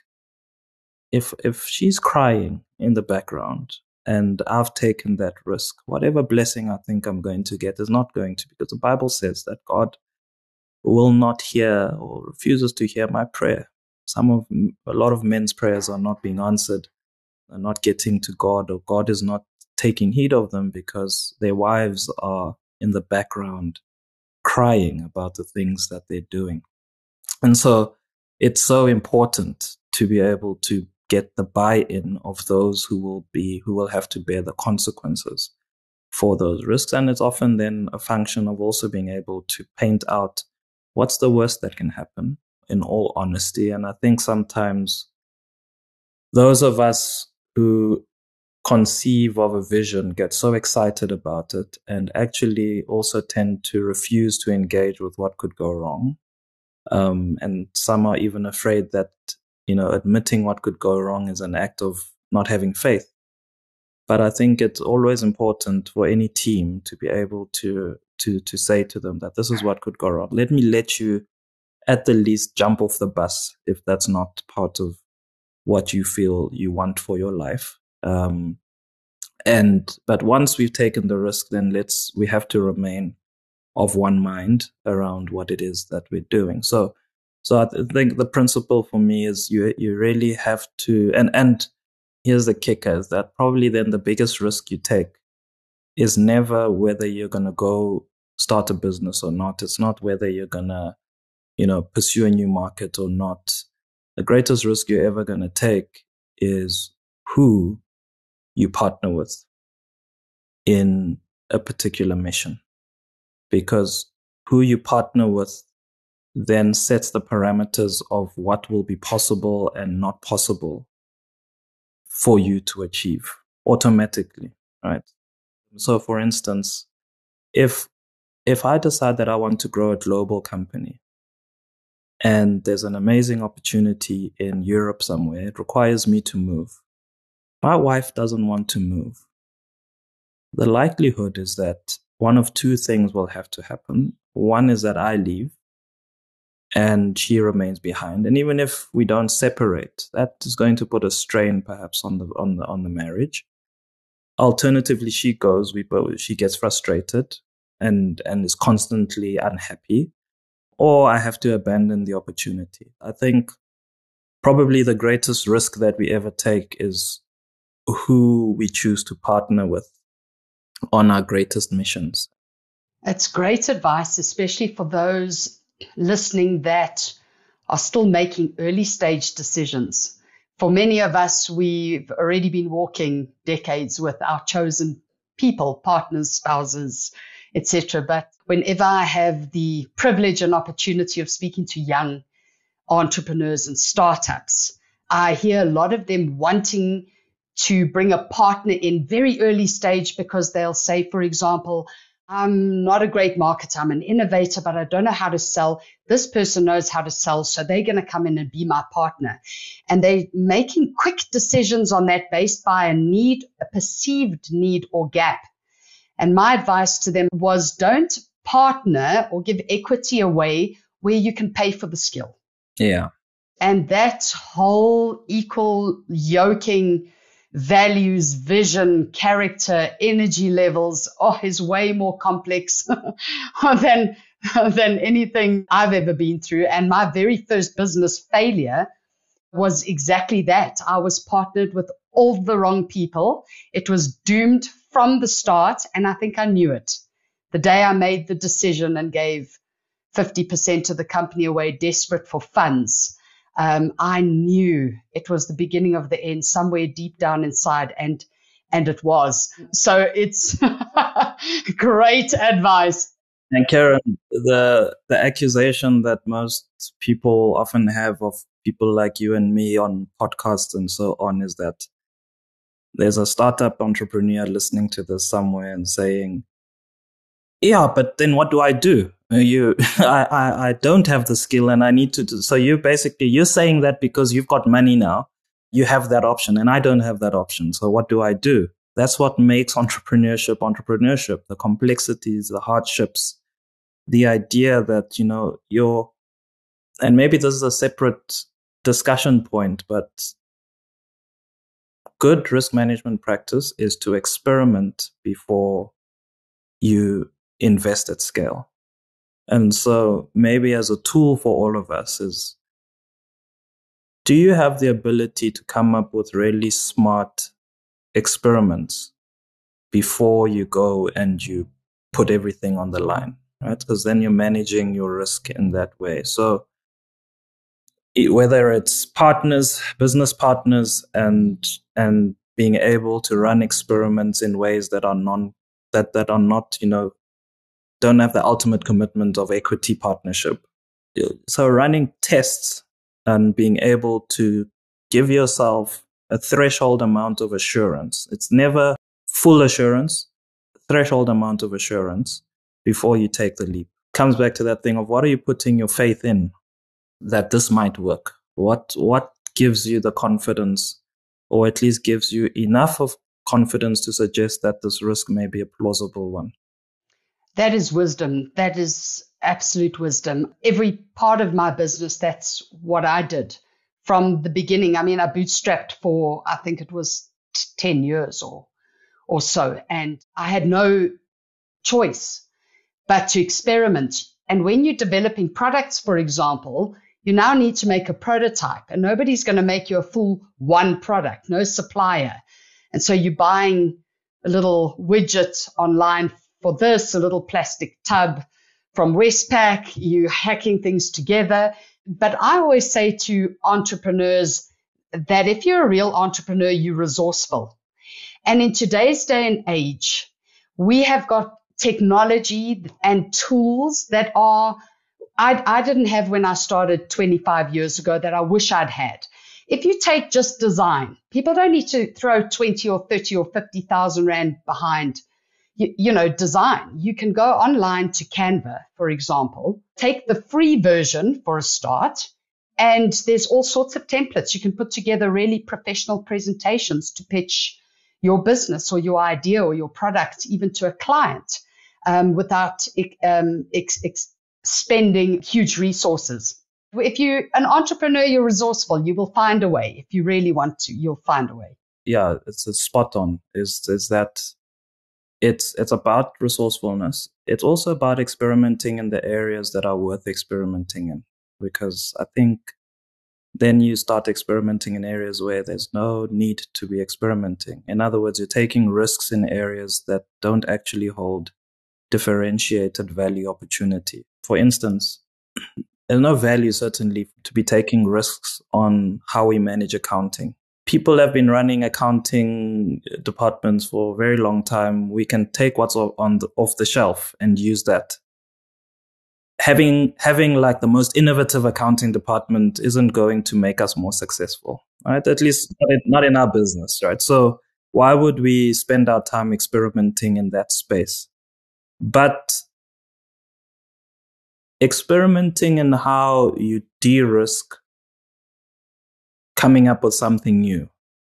If, if she's crying in the background and I've taken that risk, whatever blessing I think I'm going to get is not going to, because the Bible says that God will not hear or refuses to hear my prayer. Some of, a lot of men's prayers are not being answered, are not getting to God, or God is not taking heed of them because their wives are in the background crying about the things that they're doing. And so it's so important to be able to get the buy-in of those who will be, who will have to bear the consequences for those risks. And it's often then a function of also being able to paint out what's the worst that can happen, in all honesty. And I think sometimes those of us who conceive of a vision get so excited about it and actually also tend to refuse to engage with what could go wrong. Um, and some are even afraid that, you know, admitting what could go wrong is an act of not having faith. But I think it's always important for any team to be able to to to say to them that this is what could go wrong. Let me let you at the least jump off the bus if that's not part of what you feel you want for your life. Um, And, but once we've taken the risk, then let's, we have to remain of one mind around what it is that we're doing. So, so I th- think the principle for me is you, you really have to, and, and here's the kicker, is that probably then the biggest risk you take is never whether you're going to go start a business or not. It's not whether you're going to, you know, pursue a new market or not. The greatest risk you're ever going to take is who you partner with in a particular mission, because who you partner with then sets the parameters of what will be possible and not possible for you to achieve automatically, right? So for instance, if if I decide that I want to grow a global company and there's an amazing opportunity in Europe somewhere, it requires me to move. My wife doesn't want to move. The likelihood is that one of two things will have to happen. One is that I leave and she remains behind. And even if we don't separate, that is going to put a strain perhaps on the on the on the marriage. Alternatively, she goes, we both, she gets frustrated and and is constantly unhappy, or I have to abandon the opportunity. I think probably the greatest risk that we ever take is who we choose to partner with on our greatest missions. It's great advice, especially for those listening that are still making early stage decisions. For many of us, we've already been walking decades with our chosen people, partners, spouses, et cetera. But whenever I have the privilege and opportunity of speaking to young entrepreneurs and startups, I hear a lot of them wanting to bring a partner in very early stage because they'll say, for example, I'm not a great marketer, I'm an innovator, but I don't know how to sell. This person knows how to sell, so they're going to come in and be my partner. And they're making quick decisions on that based by a need, a perceived need or gap. And my advice to them was, don't partner or give equity away where you can pay for the skill. Yeah. And that whole equal yoking values, vision, character, energy levels, oh, is way more complex than, than anything I've ever been through. And my very first business failure was exactly that. I was partnered with all the wrong people. It was doomed from the start, and I think I knew it. The day I made the decision and gave fifty percent of the company away, desperate for funds, Um, I knew it was the beginning of the end somewhere deep down inside, and and it was. So it's great advice. And Karen, the the accusation that most people often have of people like you and me on podcasts and so on is that there's a startup entrepreneur listening to this somewhere and saying, yeah, but then what do I do? You, I, I, I don't have the skill and I need to do. So you basically, you're saying that because you've got money now, you have that option and I don't have that option. So what do I do? That's what makes entrepreneurship, entrepreneurship, the complexities, the hardships, the idea that, you know, you're, and maybe this is a separate discussion point, but good risk management practice is to experiment before you invest at scale. And so maybe as a tool for all of us is, do you have the ability to come up with really smart experiments before you go and you put everything on the line, right? Because then you're managing your risk in that way. So whether it's partners, business partners, and and being able to run experiments in ways that are non that that are not, you know, don't have the ultimate commitment of equity partnership. So running tests and being able to give yourself a threshold amount of assurance. It's never full assurance, threshold amount of assurance before you take the leap. Comes back to that thing of what are you putting your faith in that this might work? What what gives you the confidence, or at least gives you enough of confidence to suggest that this risk may be a plausible one? That is wisdom. That is absolute wisdom. Every part of my business, that's what I did from the beginning. I mean, I bootstrapped for, I think it was ten years or or so. And I had no choice but to experiment. And when you're developing products, for example, you now need to make a prototype, and nobody's going to make you a full one product, no supplier. And so you're buying a little widget online for this, a little plastic tub from Westpac, you're hacking things together. But I always say to entrepreneurs that if you're a real entrepreneur, you're resourceful. And in today's day and age, we have got technology and tools that are, I, I didn't have when I started twenty-five years ago that I wish I'd had. If you take just design, people don't need to throw twenty or thirty or fifty thousand rand behind, you, you know, design. You can go online to Canva, for example, take the free version for a start, and there's all sorts of templates. You can put together really professional presentations to pitch your business or your idea or your product even to a client um, without um, ex- ex- spending huge resources. If you're an entrepreneur, you're resourceful. You will find a way. If you really want to, you'll find a way. Yeah, it's, it's spot on. Is is that it's it's about resourcefulness. It's also about experimenting in the areas that are worth experimenting in, because I think then you start experimenting in areas where there's no need to be experimenting. In other words, you're taking risks in areas that don't actually hold differentiated value opportunity. For instance, there's no value certainly to be taking risks on how we manage accounting. People have been running accounting departments for a very long time. We can take what's on the, off the shelf and use that. Having having like the most innovative accounting department isn't going to make us more successful, right? At least not in, not in our business, right? So why would we spend our time experimenting in that space? But experimenting in how you de-risk coming up with something new.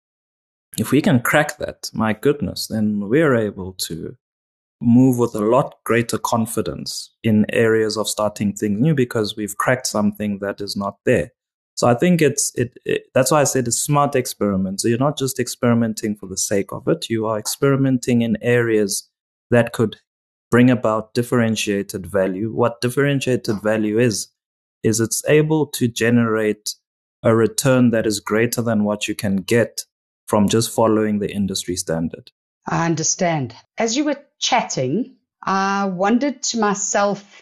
If we can crack that, my goodness, then we're able to move with a lot greater confidence in areas of starting things new because we've cracked something that is not there. So I think it's it, it that's why I said it's smart experiments. So you're not just experimenting for the sake of it. You are experimenting in areas that could bring about differentiated value. What differentiated value is, is it's able to generate a return that is greater than what you can get from just following the industry standard. I understand. As you were chatting, I wondered to myself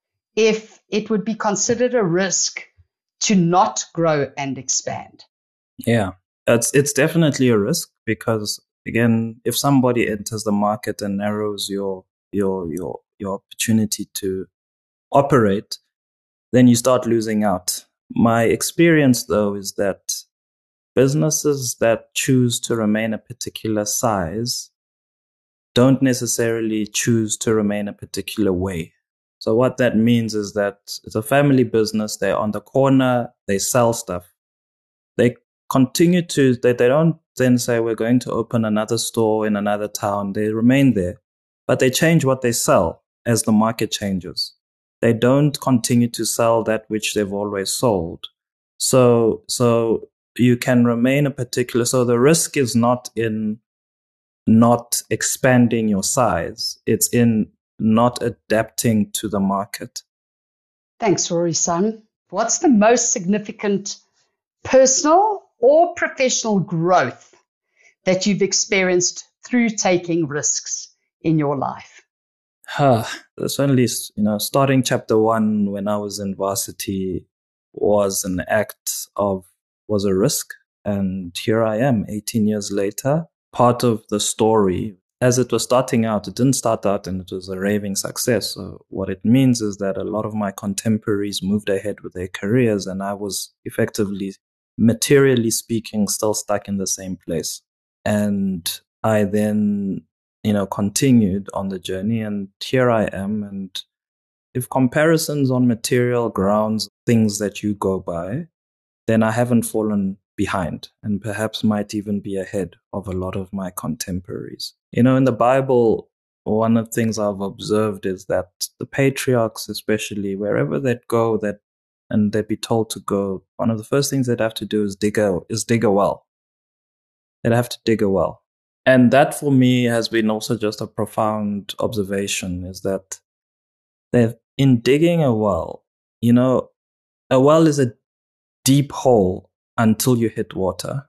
if it would be considered a risk to not grow and expand. Yeah, it's it's definitely a risk because, again, if somebody enters the market and narrows your your your your opportunity to operate, then you start losing out. My experience, though, is that businesses that choose to remain a particular size don't necessarily choose to remain a particular way. So what that means is that it's a family business. They're on the corner. They sell stuff. They continue to, they, they don't then say, we're going to open another store in another town. They remain there, but they change what they sell as the market changes. They don't continue to sell that which they've always sold. So, so you can remain a particular, so the risk is not in not expanding your size. It's in not adapting to the market. Thanks, Rory-san. What's the most significant personal or professional growth that you've experienced through taking risks in your life? Huh. Certainly, you know, starting chapter one when I was in varsity was an act of, was a risk. And here I am eighteen years later. Part of the story, as it was starting out, it didn't start out and it was a raving success. So what it means is that a lot of my contemporaries moved ahead with their careers and I was effectively, materially speaking, still stuck in the same place. And I then, you know, continued on the journey and here I am. And if comparisons on material grounds, things that you go by, then I haven't fallen behind and perhaps might even be ahead of a lot of my contemporaries. You know, in the Bible, one of the things I've observed is that the patriarchs, especially wherever they'd go that and they'd be told to go, one of the first things they'd have to do is dig a, is dig a well. They'd have to dig a well. And that for me has been also just a profound observation, is that they've, in digging a well, you know, a well is a deep hole until you hit water.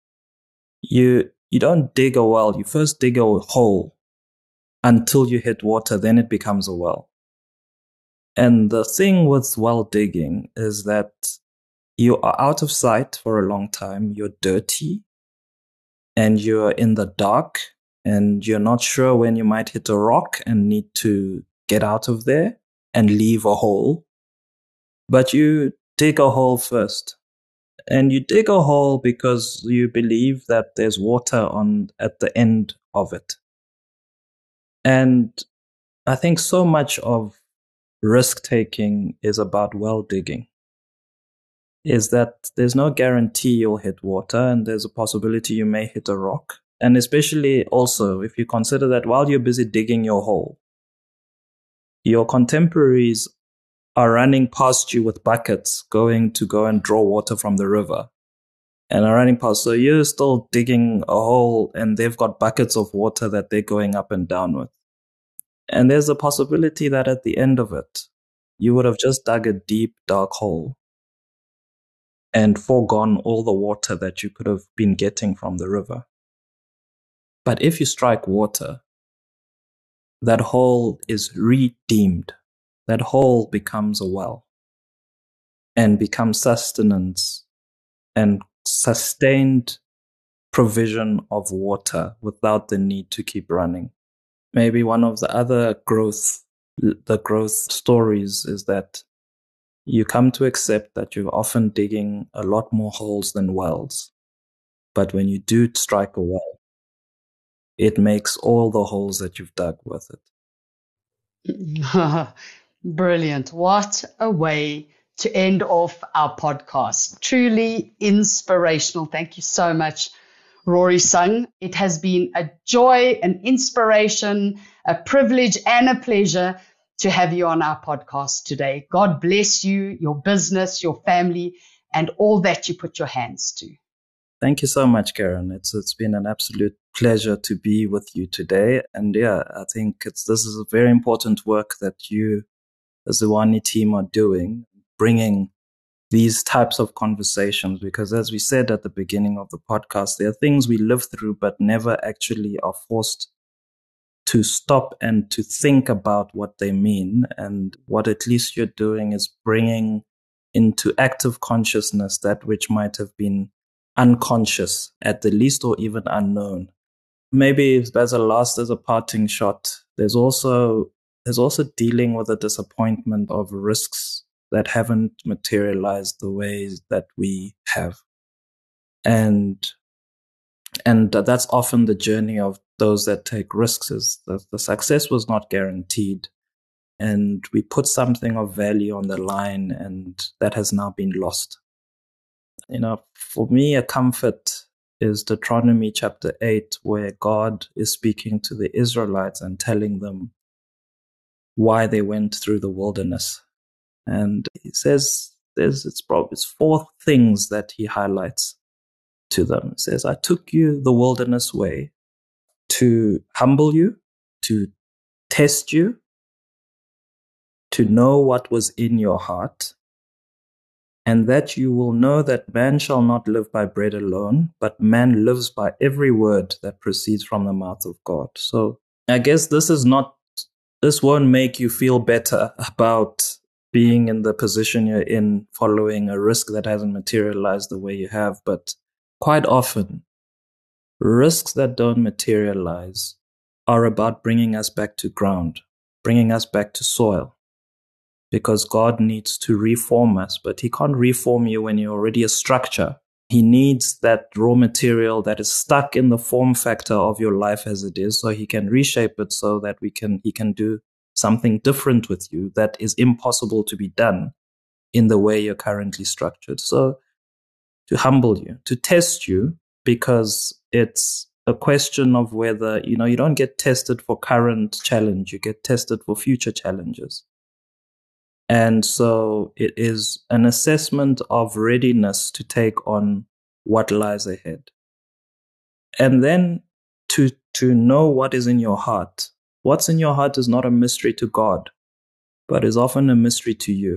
You you don't dig a well, you first dig a hole until you hit water, then it becomes a well. And the thing with well digging is that you are out of sight for a long time, you're dirty, and you're in the dark, and you're not sure when you might hit a rock and need to get out of there and leave a hole. But you dig a hole first. And you dig a hole because you believe that there's water on at the end of it. And I think so much of risk-taking is about well digging. Is that there's no guarantee you'll hit water, and there's a possibility you may hit a rock. And especially also, if you consider that while you're busy digging your hole, your contemporaries are running past you with buckets, going to go and draw water from the river, and are running past. So you're still digging a hole, and they've got buckets of water that they're going up and down with. And there's a possibility that at the end of it, you would have just dug a deep, dark hole and foregone all the water that you could have been getting from the river. But if you strike water, that hole is redeemed. That hole becomes a well and becomes sustenance and sustained provision of water without the need to keep running. Maybe one of the other growth, the growth stories is that you come to accept that you're often digging a lot more holes than wells. But when you do strike a well, it makes all the holes that you've dug worth it. Brilliant. What a way to end off our podcast. Truly inspirational. Thank you so much, Rory Sung. It has been a joy, an inspiration, a privilege, and a pleasure to have you on our podcast today. God bless you, your business, your family, and all that you put your hands to. Thank you so much, Karen. It's it's been an absolute pleasure to be with you today. And yeah, I think it's this is a very important work that you as the Wani team are doing, bringing these types of conversations, because as we said at the beginning of the podcast, there are things we live through but never actually are forced to stop and to think about what they mean. And what at least you're doing is bringing into active consciousness that which might have been unconscious at the least, or even unknown. Maybe as a last, as a parting shot, there's also there's also dealing with the disappointment of risks that haven't materialized the ways that we have. And and that's often the journey of those that take risks, is that the success was not guaranteed. And we put something of value on the line, and that has now been lost. You know, for me, a comfort is Deuteronomy chapter eight, where God is speaking to the Israelites and telling them why they went through the wilderness. And he says there's it's probably it's four things that he highlights to them. He says, I took you the wilderness way to humble you, to test you, to know what was in your heart, and that you will know that man shall not live by bread alone, but man lives by every word that proceeds from the mouth of God. So I guess this is not, this won't make you feel better about being in the position you're in, following a risk that hasn't materialized the way you have. But quite often, risks that don't materialize are about bringing us back to ground, bringing us back to soil. Because God needs to reform us, but he can't reform you when you're already a structure. He needs that raw material that is stuck in the form factor of your life as it is, so he can reshape it so that we can he can do something different with you that is impossible to be done in the way you're currently structured. So to humble you, to test you, because it's a question of whether, you know, you don't get tested for current challenge, you get tested for future challenges. And so it is an assessment of readiness to take on what lies ahead. And then to, to know what is in your heart. What's in your heart is not a mystery to God, but is often a mystery to you.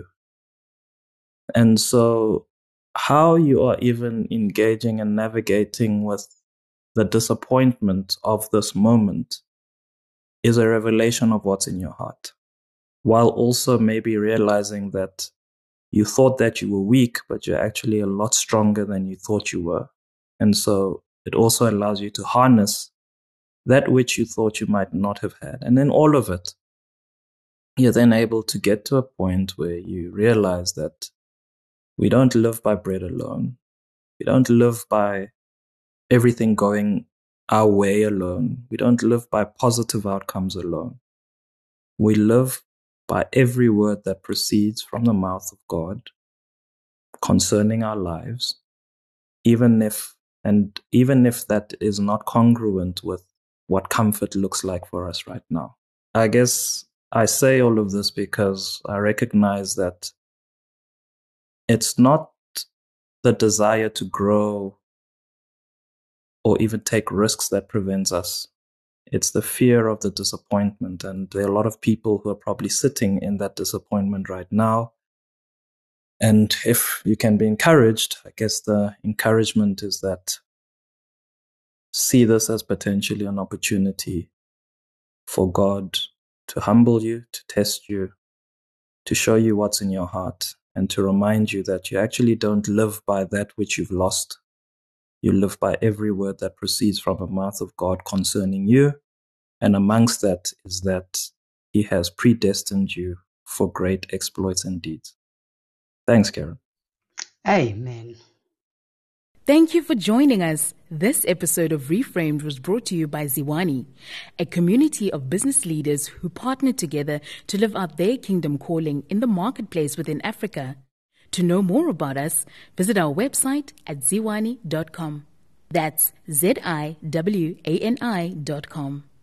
And so how you are even engaging and navigating with the disappointment of this moment is a revelation of what's in your heart, while also maybe realizing that you thought that you were weak, but you're actually a lot stronger than you thought you were. And so it also allows you to harness that which you thought you might not have had. And then all of it, you're then able to get to a point where you realize that we don't live by bread alone. We don't live by everything going our way alone. We don't live by positive outcomes alone. We live by every word that proceeds from the mouth of God concerning our lives, even if, and even if that is not congruent with what comfort looks like for us right now. I guess I say all of this because I recognize that it's not the desire to grow or even take risks that prevents us. It's the fear of the disappointment. And there are a lot of people who are probably sitting in that disappointment right now. And if you can be encouraged, I guess the encouragement is that see this as potentially an opportunity for God to humble you, to test you, to show you what's in your heart, and to remind you that you actually don't live by that which you've lost. You live by every word that proceeds from the mouth of God concerning you. And amongst that is that He has predestined you for great exploits and deeds. Thanks, Karen. Amen. Thank you for joining us. This episode of Reframed was brought to you by Ziwani, a community of business leaders who partner together to live out their kingdom calling in the marketplace within Africa. To know more about us, visit our website at ziwani dot com. That's Z I W A N I dot com.